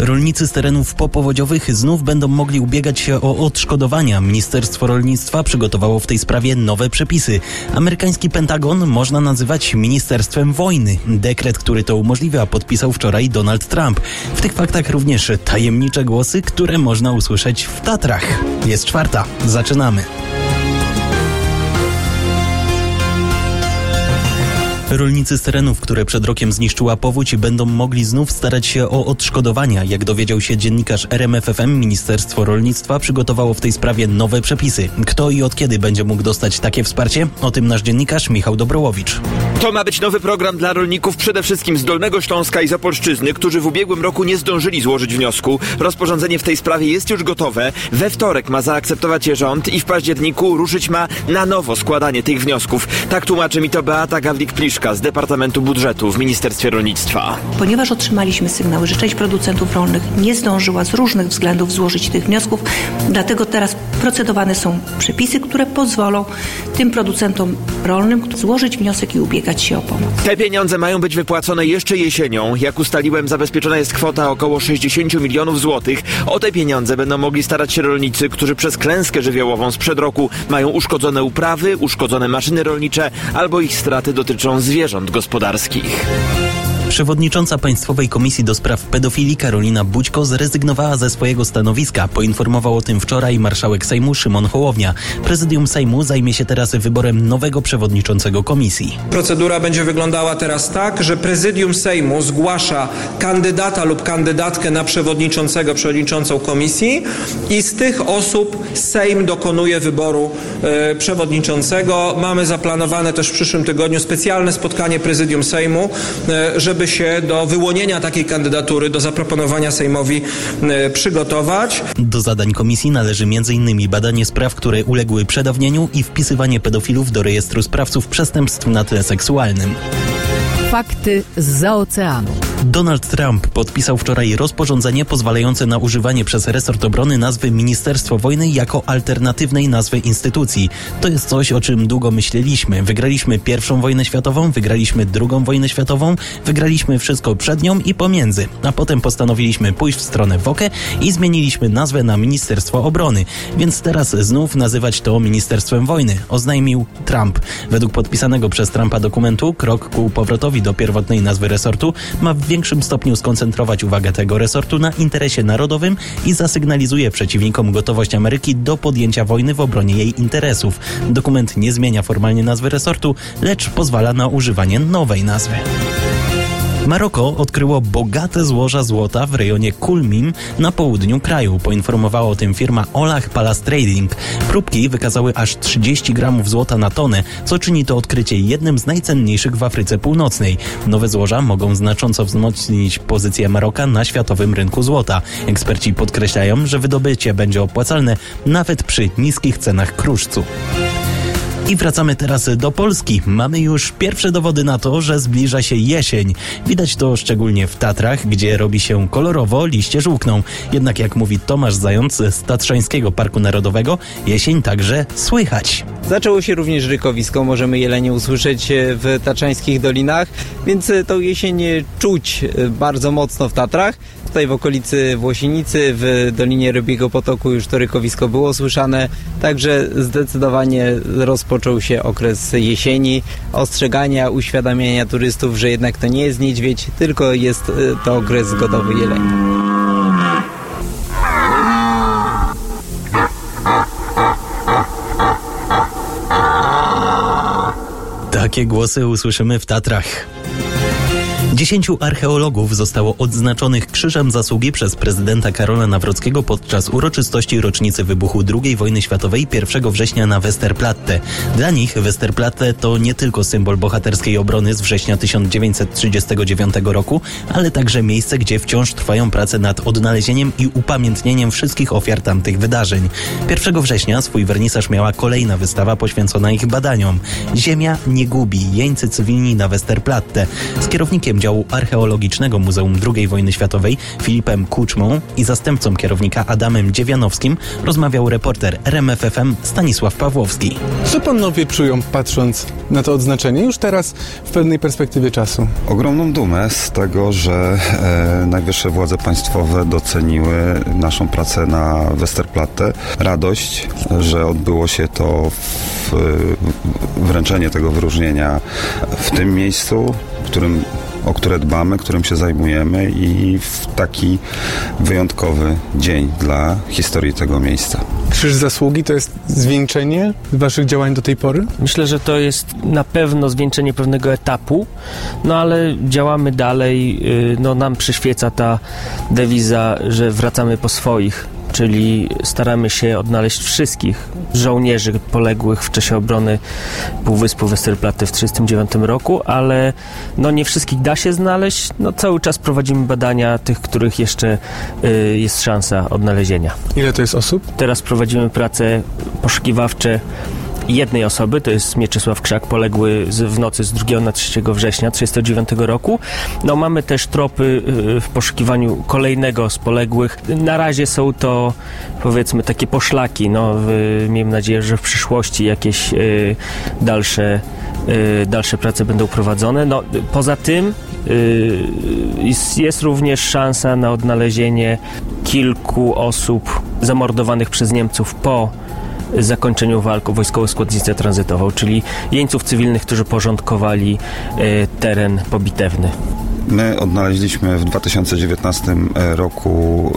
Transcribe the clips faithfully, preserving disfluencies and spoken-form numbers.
Rolnicy z terenów popowodziowych znów będą mogli ubiegać się o odszkodowania. Ministerstwo Rolnictwa przygotowało w tej sprawie nowe przepisy. Amerykański Pentagon można nazywać ministerstwem wojny. Dekret, który to umożliwia, podpisał wczoraj Donald Trump. W tych faktach również tajemnicze głosy, które można usłyszeć w Tatrach. Jest czwarta. Zaczynamy. Rolnicy z terenów, które przed rokiem zniszczyła powódź, będą mogli znów starać się o odszkodowania. Jak dowiedział się dziennikarz R M F F M, Ministerstwo Rolnictwa przygotowało w tej sprawie nowe przepisy. Kto i od kiedy będzie mógł dostać takie wsparcie? O tym nasz dziennikarz Michał Dobrołowicz. To ma być nowy program dla rolników przede wszystkim z Dolnego Śląska i z Opolszczyzny, którzy w ubiegłym roku nie zdążyli złożyć wniosku. Rozporządzenie w tej sprawie jest już gotowe. We wtorek ma zaakceptować je rząd i w październiku ruszyć ma na nowo składanie tych wniosków. Tak tłumaczy mi to Beata Gawlik-Pliszka z Departamentu Budżetu w Ministerstwie Rolnictwa. Ponieważ otrzymaliśmy sygnały, że część producentów rolnych nie zdążyła z różnych względów złożyć tych wniosków, dlatego teraz procedowane są przepisy, które pozwolą tym producentom rolnym złożyć wniosek i ubiegać się o pomoc. Te pieniądze mają być wypłacone jeszcze jesienią. Jak ustaliłem, zabezpieczona jest kwota około sześćdziesiąt milionów złotych. O te pieniądze będą mogli starać się rolnicy, którzy przez klęskę żywiołową sprzed roku mają uszkodzone uprawy, uszkodzone maszyny rolnicze albo ich straty dotyczą zwierząt gospodarskich. Przewodnicząca Państwowej Komisji do Spraw Pedofilii Karolina Bućko zrezygnowała ze swojego stanowiska. Poinformował o tym wczoraj marszałek Sejmu Szymon Hołownia. Prezydium Sejmu zajmie się teraz wyborem nowego przewodniczącego komisji. Procedura będzie wyglądała teraz tak, że Prezydium Sejmu zgłasza kandydata lub kandydatkę na przewodniczącego, przewodniczącą komisji i z tych osób Sejm dokonuje wyboru e, przewodniczącego. Mamy zaplanowane też w przyszłym tygodniu specjalne spotkanie Prezydium Sejmu, e, żeby się do wyłonienia takiej kandydatury, do zaproponowania Sejmowi e, przygotować. Do zadań komisji należy między innymi badanie spraw, które uległy przedawnieniu i wpisywanie pedofilów do rejestru sprawców przestępstw na tle seksualnym. Fakty zza oceanu. Donald Trump podpisał wczoraj rozporządzenie pozwalające na używanie przez resort obrony nazwy Ministerstwo Wojny jako alternatywnej nazwy instytucji. To jest coś, o czym długo myśleliśmy. Wygraliśmy pierwszą wojnę światową, wygraliśmy drugą wojnę światową, wygraliśmy wszystko przed nią i pomiędzy. A potem postanowiliśmy pójść w stronę W O K E i zmieniliśmy nazwę na Ministerstwo Obrony. Więc teraz znów nazywać to Ministerstwem Wojny, oznajmił Trump. Według podpisanego przez Trumpa dokumentu krok ku powrotowi do pierwotnej nazwy resortu ma w większym stopniu skoncentrować uwagę tego resortu na interesie narodowym i zasygnalizuje przeciwnikom gotowość Ameryki do podjęcia wojny w obronie jej interesów. Dokument nie zmienia formalnie nazwy resortu, lecz pozwala na używanie nowej nazwy. Maroko odkryło bogate złoża złota w rejonie Kulmim na południu kraju. Poinformowała o tym firma Olah Palace Trading. Próbki wykazały aż trzydzieści gramów złota na tonę, co czyni to odkrycie jednym z najcenniejszych w Afryce Północnej. Nowe złoża mogą znacząco wzmocnić pozycję Maroka na światowym rynku złota. Eksperci podkreślają, że wydobycie będzie opłacalne nawet przy niskich cenach kruszcu. I wracamy teraz do Polski. Mamy już pierwsze dowody na to, że zbliża się jesień. Widać to szczególnie w Tatrach, gdzie robi się kolorowo, liście żółkną. Jednak jak mówi Tomasz Zając z Tatrzańskiego Parku Narodowego, jesień także słychać. Zaczęło się również rykowisko, możemy jelenie usłyszeć w tatrzańskich dolinach, więc tą jesień czuć bardzo mocno w Tatrach. Tutaj w okolicy Włosienicy, w Dolinie Rybiego Potoku już to rykowisko było słyszane, także zdecydowanie rozpoczął się okres jesieni, ostrzegania, uświadamiania turystów, że jednak to nie jest niedźwiedź, tylko jest to okres zgodowy jeleni. Takie głosy usłyszymy w Tatrach. Dziesięciu archeologów zostało odznaczonych Krzyżem Zasługi przez prezydenta Karola Nawrockiego podczas uroczystości rocznicy wybuchu drugiej wojny światowej pierwszego września na Westerplatte. Dla nich Westerplatte to nie tylko symbol bohaterskiej obrony z września tysiąc dziewięćset trzydziestego dziewiątego roku, ale także miejsce, gdzie wciąż trwają prace nad odnalezieniem i upamiętnieniem wszystkich ofiar tamtych wydarzeń. pierwszego września swój wernisaż miała kolejna wystawa poświęcona ich badaniom. Ziemia nie gubi. Jeńcy cywilni na Westerplatte. Z kierownikiem działu archeologicznego Muzeum drugiej Wojny Światowej Filipem Kuczmą i zastępcą kierownika Adamem Dziewianowskim rozmawiał reporter R M F F M Stanisław Pawłowski. Co panowie czują, patrząc na to odznaczenie już teraz w pewnej perspektywie czasu? Ogromną dumę z tego, że e, najwyższe władze państwowe doceniły naszą pracę na Westerplatte. Radość, że odbyło się to w, wręczenie tego wyróżnienia w tym miejscu, w którym o które dbamy, którym się zajmujemy i w taki wyjątkowy dzień dla historii tego miejsca. Krzyż Zasługi to jest zwieńczenie waszych działań do tej pory? Myślę, że to jest na pewno zwieńczenie pewnego etapu, no ale działamy dalej, no nam przyświeca ta dewiza, że wracamy po swoich, czyli staramy się odnaleźć wszystkich żołnierzy poległych w czasie obrony Półwyspu Westerplatte w tysiąc dziewięćset trzydziestym dziewiątym roku, ale no nie wszystkich da się znaleźć. No cały czas prowadzimy badania tych, których jeszcze y, jest szansa odnalezienia. Ile to jest osób? Teraz prowadzimy prace poszukiwawcze jednej osoby, to jest Mieczysław Krzak, poległy z, w nocy z drugiego na trzeciego września tysiąc dziewięćset trzydziestego dziewiątego roku. No mamy też tropy w poszukiwaniu kolejnego z poległych. Na razie są to, powiedzmy, takie poszlaki. No, w, miejmy nadzieję, że w przyszłości jakieś y, dalsze, y, dalsze prace będą prowadzone. No, poza tym y, jest, jest również szansa na odnalezienie kilku osób zamordowanych przez Niemców po zakończeniu walk o wojskową składnicę tranzytową, czyli jeńców cywilnych, którzy porządkowali e, teren pobitewny. My odnaleźliśmy w dwa tysiące dziewiętnastym roku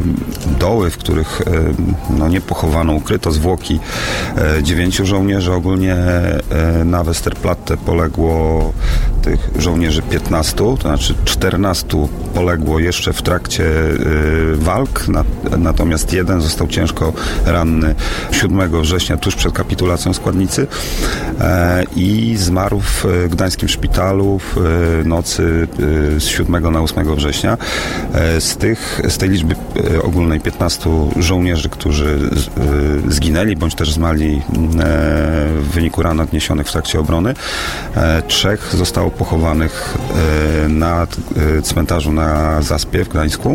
e, doły, w których e, no, nie pochowano, ukryto zwłoki e, dziewięciu żołnierzy. Ogólnie e, na Westerplatte poległo tych żołnierzy piętnastu, to znaczy czternastu poległo jeszcze w trakcie e, walk, na, natomiast jeden został ciężko ranny siódmego września, tuż przed kapitulacją składnicy e, i zmarł w gdańskim szpitalu w e, nocy e, z siódmego na ósmego września. Z, tych, z tej liczby ogólnej piętnastu żołnierzy, którzy zginęli bądź też zmarli w wyniku ran odniesionych w trakcie obrony, trzech zostało pochowanych na cmentarzu na Zaspie w Gdańsku.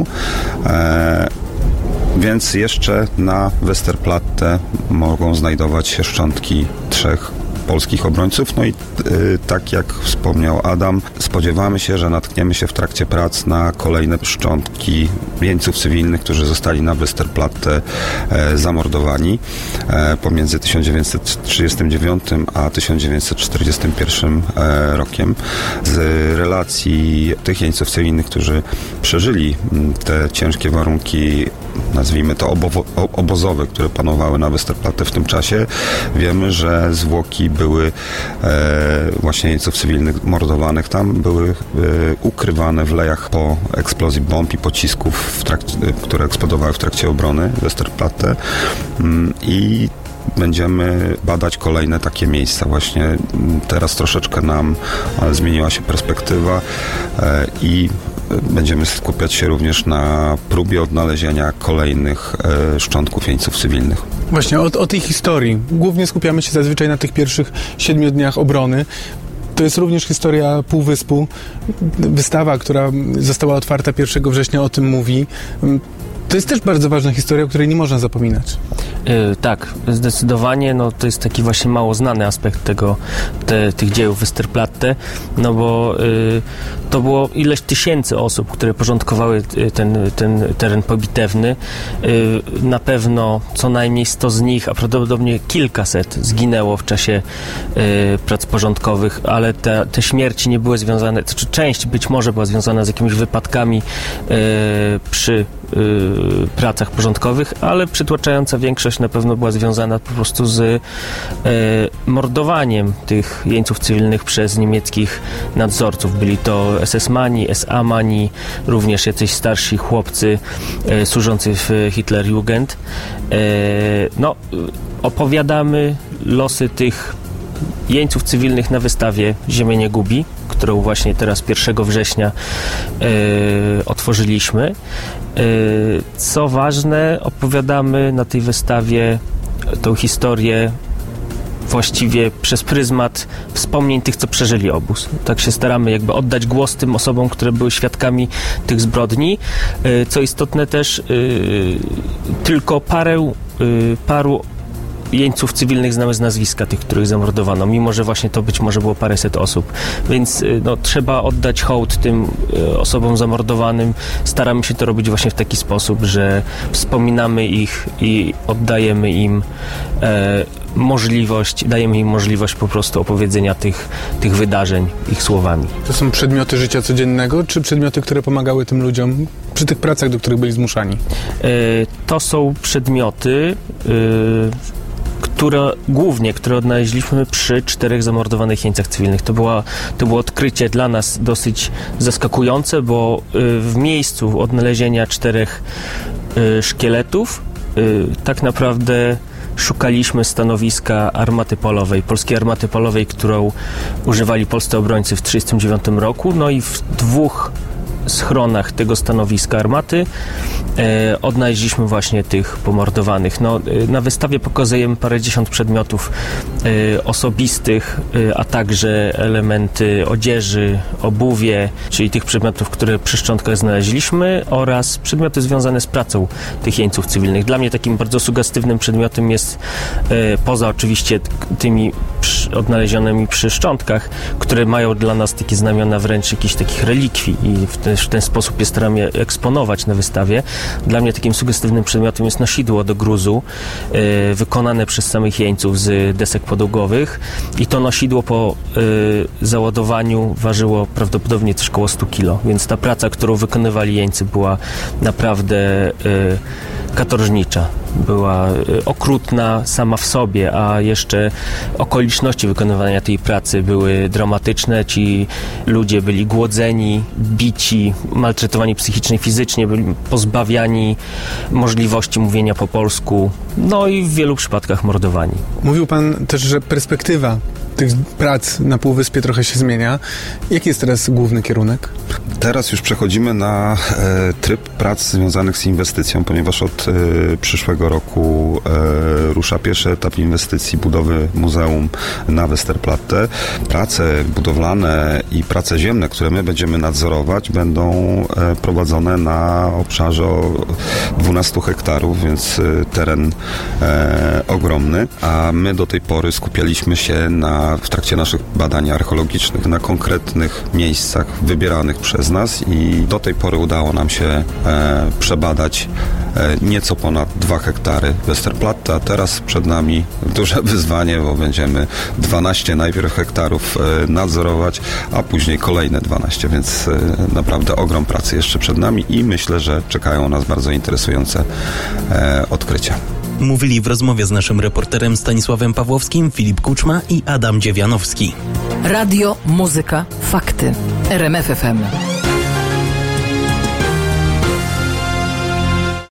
Więc jeszcze na Westerplatte mogą znajdować się szczątki trzech polskich obrońców. No i y, tak jak wspomniał Adam, spodziewamy się, że natkniemy się w trakcie prac na kolejne szczątki jeńców cywilnych, którzy zostali na Westerplatte e, zamordowani e, pomiędzy tysiąc dziewięćset trzydziestym dziewiątym a tysiąc dziewięćset czterdziestym pierwszym e, rokiem. Z relacji tych jeńców cywilnych, którzy przeżyli te ciężkie warunki, nazwijmy to obowo- obozowe, które panowały na Westerplatte w tym czasie, wiemy, że zwłoki były e, właśnie jeńców cywilnych mordowanych tam, były e, ukrywane w lejach po eksplozji bomb i pocisków, w trakcie, które eksplodowały w trakcie obrony Westerplatte mm, i będziemy badać kolejne takie miejsca. Właśnie teraz troszeczkę nam zmieniła się perspektywa e, i będziemy skupiać się również na próbie odnalezienia kolejnych e, szczątków jeńców cywilnych. Właśnie o, o tej historii. Głównie skupiamy się zazwyczaj na tych pierwszych siedmiu dniach obrony. To jest również historia Półwyspu. Wystawa, która została otwarta pierwszego września, o tym mówi. To jest też bardzo ważna historia, o której nie można zapominać. Yy, tak, zdecydowanie. No, to jest taki właśnie mało znany aspekt tego, te, tych dziejów Westerplatte, no bo yy, to było ileś tysięcy osób, które porządkowały ten, ten teren pobitewny. Yy, na pewno co najmniej sto z nich, a prawdopodobnie kilkaset zginęło w czasie yy, prac porządkowych, ale te, te śmierci nie były związane, czy część być może była związana z jakimiś wypadkami yy, przy Y, pracach porządkowych, ale przytłaczająca większość na pewno była związana po prostu z y, mordowaniem tych jeńców cywilnych przez niemieckich nadzorców. Byli to es es-mani, es a-mani, również jacyś starsi chłopcy y, służący w Hitlerjugend. Y, no, opowiadamy losy tych jeńców cywilnych na wystawie Ziemię nie gubi, którą właśnie teraz pierwszego września y, otworzyliśmy. Y, co ważne, opowiadamy na tej wystawie tą historię właściwie przez pryzmat wspomnień tych, co przeżyli obóz. Tak się staramy jakby oddać głos tym osobom, które były świadkami tych zbrodni. Co istotne też, tylko parę, paru jeńców cywilnych znamy z nazwiska tych, których zamordowano, mimo że właśnie to być może było paręset osób. Więc no, trzeba oddać hołd tym y, osobom zamordowanym. Staramy się to robić właśnie w taki sposób, że wspominamy ich i oddajemy im e, możliwość, dajemy im możliwość po prostu opowiedzenia tych, tych wydarzeń ich słowami. To są przedmioty życia codziennego, czy przedmioty, które pomagały tym ludziom przy tych pracach, do których byli zmuszani? E, to są przedmioty y, które głównie, które odnaleźliśmy przy czterech zamordowanych jeńcach cywilnych. To, była, to było odkrycie dla nas dosyć zaskakujące, bo y, w miejscu odnalezienia czterech y, szkieletów y, tak naprawdę szukaliśmy stanowiska armaty polowej, polskiej armaty polowej, którą używali polscy obrońcy w tysiąc dziewięćset trzydziestym dziewiątym roku. No i w dwóch schronach tego stanowiska armaty e, odnaleźliśmy właśnie tych pomordowanych. No, e, na wystawie pokazujemy parędziesiąt przedmiotów e, osobistych, e, a także elementy odzieży, obuwie, czyli tych przedmiotów, które przy szczątkach znaleźliśmy, oraz przedmioty związane z pracą tych jeńców cywilnych. Dla mnie takim bardzo sugestywnym przedmiotem jest, e, poza oczywiście tymi przy, odnalezionymi przy szczątkach, które mają dla nas takie znamiona wręcz jakichś takich relikwii i w ten w ten sposób je staramy je eksponować na wystawie. Dla mnie takim sugestywnym przedmiotem jest nosidło do gruzu, y, wykonane przez samych jeńców z desek podłogowych, i to nosidło po y, załadowaniu ważyło prawdopodobnie też około sto kilo, więc ta praca, którą wykonywali jeńcy, była naprawdę y, katorżnicza. Była y, okrutna sama w sobie, a jeszcze okoliczności wykonywania tej pracy były dramatyczne. Ci ludzie byli głodzeni, bici, maltretowani psychicznie i fizycznie, byli pozbawiani możliwości mówienia po polsku, no i w wielu przypadkach mordowani. Mówił pan też, że perspektywa tych prac na Półwyspie trochę się zmienia. Jaki jest teraz główny kierunek? Teraz już przechodzimy na e, tryb prac związanych z inwestycją, ponieważ od e, przyszłego roku e, rusza pierwszy etap inwestycji budowy muzeum na Westerplatte. Prace budowlane i prace ziemne, które my będziemy nadzorować, będą e, prowadzone na obszarze dwunastu hektarów, więc e, teren e, ogromny, a my do tej pory skupialiśmy się na w trakcie naszych badań archeologicznych na konkretnych miejscach wybieranych przez nas i do tej pory udało nam się e, przebadać e, nieco ponad dwa hektary Westerplatte, a teraz przed nami duże wyzwanie, bo będziemy dwanaście najpierw hektarów e, nadzorować, a później kolejne dwanaście, więc e, naprawdę ogrom pracy jeszcze przed nami i myślę, że czekają nas bardzo interesujące e, odkrycia. Mówili w rozmowie z naszym reporterem Stanisławem Pawłowskim Filip Kuczma i Adam Dziewianowski. Radio, muzyka, fakty. R M F F M.